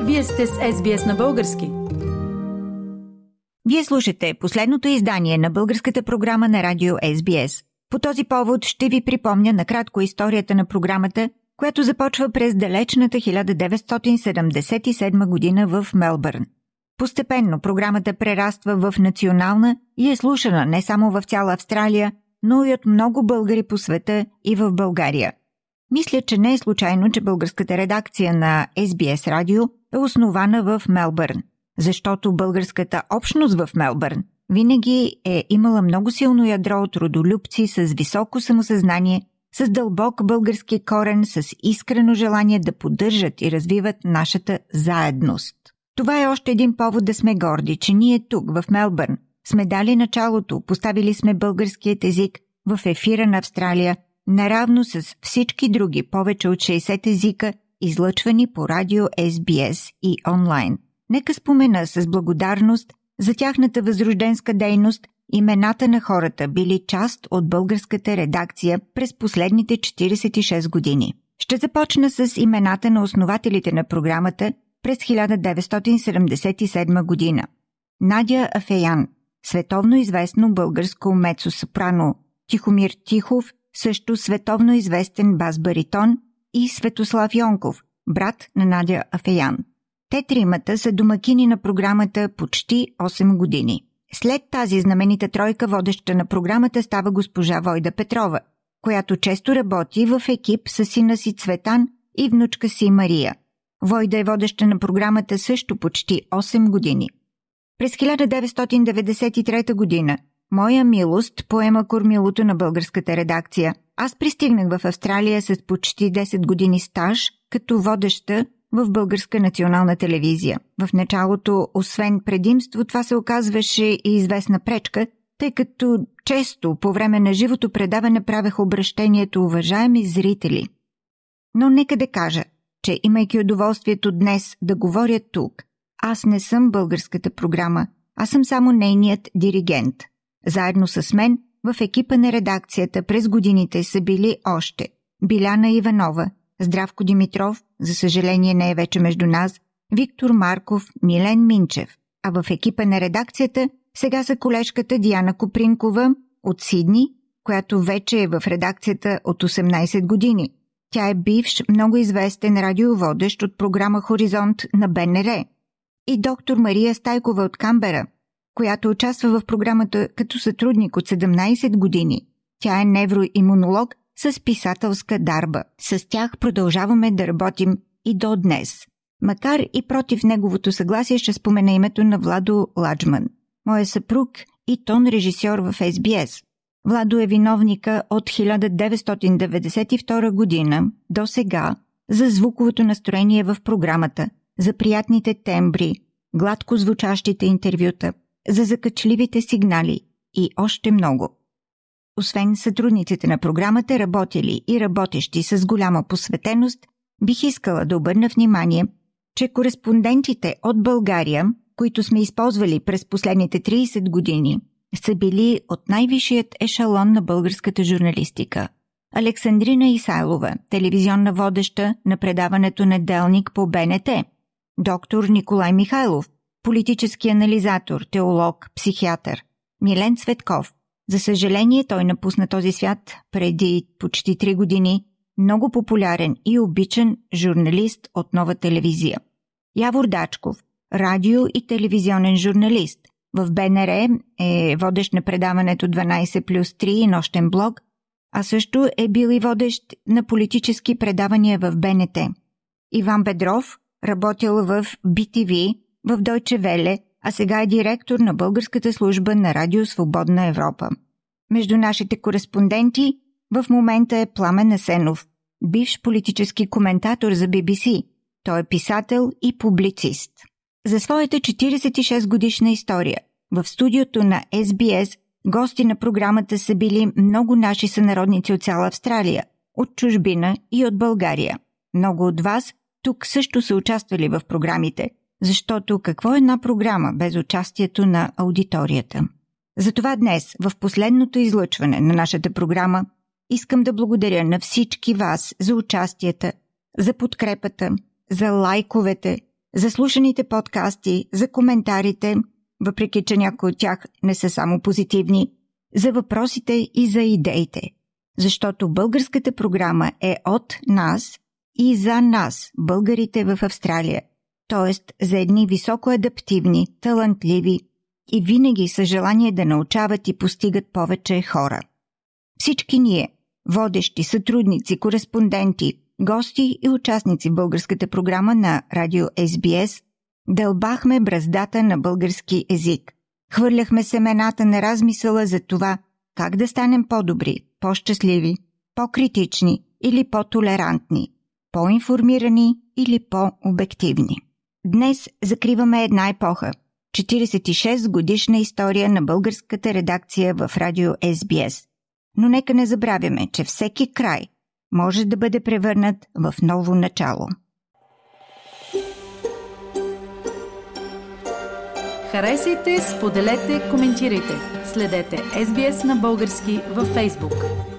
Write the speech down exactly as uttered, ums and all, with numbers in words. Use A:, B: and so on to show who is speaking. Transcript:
A: Вие сте с Ес Би Ес на български.
B: Вие слушате последното издание на българската програма на радио Ес Би Ес. По този повод ще ви припомня накратко историята на програмата, която започва през далечната хиляда деветстотин седемдесет и седма година в Мелбърн. Постепенно програмата прераства в национална и е слушана не само в цяла Австралия, но и от много българи по света и в България. Мисля, че не е случайно, че българската редакция на Ес Би Ес радио е основана в Мелбърн, защото българската общност в Мелбърн винаги е имала много силно ядро от родолюбци с високо самосъзнание, с дълбок български корен, с искрено желание да поддържат и развиват нашата заедност. Това е още един повод да сме горди, че ние тук, в Мелбърн, сме дали началото, поставили сме българският език в ефира на Австралия, наравно с всички други повече от шейсет езика, излъчвани по радио Ес Би Ес и онлайн. Нека спомена с благодарност за тяхната възрожденска дейност имената на хората, били част от българската редакция през последните четиридесет и шест години. Ще започна с имената на основателите на програмата през хиляда деветстотин седемдесет и седма година. Надя Афеян, световно известно българско мецо-сопрано, Тихомир Тихов, също световно известен бас-баритон, и Светослав Йонков, брат на Надя Афеян. Те тримата са домакини на програмата почти осем години. След тази знаменита тройка водеща на програмата става госпожа Войда Петрова, която често работи в екип с сина си Цветан и внучка си Мария. Войда е водеща на програмата също почти осем години. През хиляда деветстотин деветдесет и трета година моя милост поема кормилото на българската редакция. Аз пристигнах в Австралия с почти десет години стаж като водеща в Българска национална телевизия. В началото, освен предимство, това се оказваше и известна пречка, тъй като често по време на живото предаване правех обращението уважаеми зрители. Но нека да кажа, че имайки удоволствието днес да говоря тук, аз не съм българската програма, аз съм само нейният диригент. Заедно с мен в екипа на редакцията през годините са били още Биляна Иванова, Здравко Димитров, за съжаление не е вече между нас, Виктор Марков, Милен Минчев, а в екипа на редакцията сега са колежката Диана Копринкова от Сидни, която вече е в редакцията от осемнадесет години. Тя е бивш, много известен радиоводещ от програма Хоризонт на Б Н Р. И доктор Мария Стайкова от Камбера, която участва в програмата като сътрудник от седемнадесет години. Тя е невроимунолог с писателска дарба. С тях продължаваме да работим и до днес. Макар и против неговото съгласие, ще спомена името на Владо Ладжман, моя съпруг и тон режисьор в Ес Би Ес. Владо е виновника от хиляда деветстотин деветдесет и втора година до сега за звуковото настроение в програмата, за приятните тембри, гладко звучащите интервюта, за закачливите сигнали и още много. Освен сътрудниците на програмата, работили и работещи с голяма посветеност, бих искала да обърна внимание, че кореспондентите от България, които сме използвали през последните тридесет години, са били от най-висшият ешалон на българската журналистика. Александрина Исайлова, телевизионна водеща на предаването Неделник по Б Н Т. Доктор Николай Михайлов, политически анализатор, теолог, психиатър. Милен Цветков. За съжаление, той напусна този свят преди почти три години, много популярен и обичан журналист от Нова телевизия. Явор Дачков, радио и телевизионен журналист. В Б Н Р е водещ на предаването дванадесет плюс три и нощен блог, а също е бил и водещ на политически предавания в Б Н Т. Иван Бедров, работил в Би Ти Ви, в Дойче Веле, а сега е директор на българската служба на Радио Свободна Европа. Между нашите кореспонденти в момента е Пламен Асенов, бивш политически коментатор за Би Би Си. Той е писател и публицист. За своята четиридесет и шест годишна история в студиото на Ес Би Ес гости на програмата са били много наши сънародници от цяла Австралия, от чужбина и от България. Много от вас тук също са участвали в програмите, защото какво е една програма без участието на аудиторията? Затова днес, в последното излъчване на нашата програма, искам да благодаря на всички вас за участията, за подкрепата, за лайковете, за слушаните подкасти, за коментарите, въпреки че някои от тях не са само позитивни, за въпросите и за идеите. Защото българската програма е от нас и за нас, българите в Австралия. Т.е. за едни високо адаптивни, талантливи и винаги с желание да научават и постигат повече хора. Всички ние, водещи, сътрудници, кореспонденти, гости и участници в българската програма на Радио Ес Би Ес, дълбахме браздата на български език. Хвърляхме семената на размисъла за това как да станем по-добри, по-щастливи, по-критични или по-толерантни, по-информирани или по-обективни. Днес закриваме една епоха – четиридесет и шест годишна история на българската редакция в Радио Ес Би Ес. Но нека не забравяме, че всеки край може да бъде превърнат в ново начало.
A: Харесайте, споделете, коментирайте. Следете Ес Би Ес на български във Фейсбук.